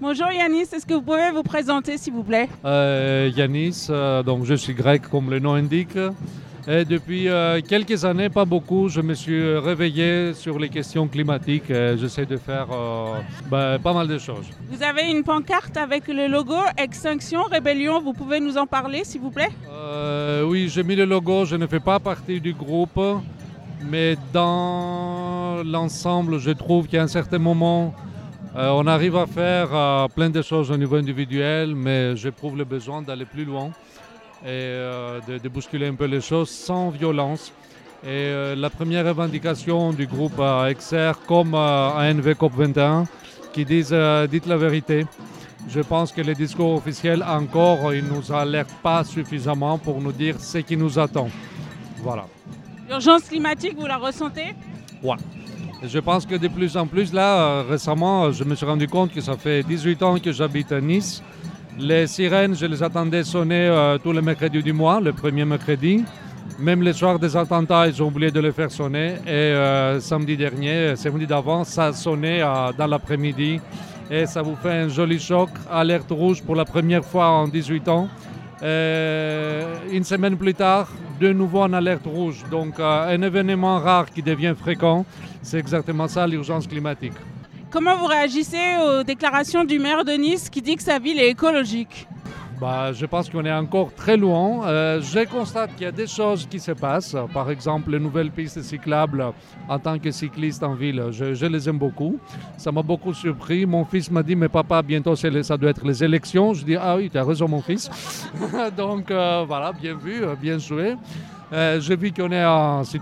Bonjour Yanis, est-ce que vous pouvez vous présenter s'il vous plaît? Yanis, donc je suis grec comme le nom indique. Et depuis quelques années, pas beaucoup, je me suis réveillé sur les questions climatiques et j'essaie de faire pas mal de choses. Vous avez une pancarte avec le logo Extinction Rébellion, vous pouvez nous en parler s'il vous plaît? Oui, j'ai mis le logo, je ne fais pas partie du groupe, mais dans l'ensemble, je trouve qu'à un certain moment, on arrive à faire plein de choses au niveau individuel, mais j'éprouve le besoin d'aller plus loin et de bousculer un peu les choses sans violence. Et la première revendication du groupe XR, comme à ANV COP21, qui disent dites la vérité. Je pense que les discours officiels, encore, ils ne nous alertent pas suffisamment pour nous dire ce qui nous attend. Voilà. L'urgence climatique, vous la ressentez? Ouais. Je pense que de plus en plus, là, récemment, je me suis rendu compte que ça fait 18 ans que j'habite à Nice. Les sirènes, je les attendais sonner tous les mercredis du mois, le premier mercredi. Même les soirs des attentats, ils ont oublié de les faire sonner. Et samedi d'avant, ça a sonné dans l'après-midi. Et ça vous fait un joli choc. Alerte rouge pour la première fois en 18 ans. Une semaine plus tard, de nouveau en alerte rouge. Donc un événement rare qui devient fréquent. C'est exactement ça, l'urgence climatique. Comment vous réagissez aux déclarations du maire de Nice qui dit que sa ville est écologique? Je pense qu'on est encore très loin. Je constate qu'il y a des choses qui se passent. Par exemple, les nouvelles pistes cyclables, en tant que cycliste en ville, je les aime beaucoup. Ça m'a beaucoup surpris. Mon fils m'a dit, mais papa, bientôt ça doit être les élections. Je dis, ah oui, tu as raison mon fils. Donc voilà, bien vu, bien joué. J'ai vu qu'on est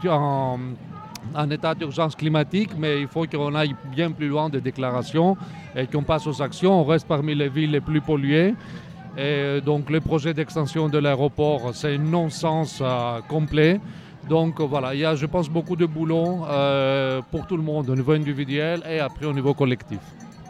en état d'urgence climatique, mais il faut qu'on aille bien plus loin des déclarations et qu'on passe aux actions. On reste parmi les villes les plus polluées. Et donc le projet d'extension de l'aéroport, c'est un non-sens complet. Donc voilà, il y a, je pense, beaucoup de boulot pour tout le monde au niveau individuel et après au niveau collectif.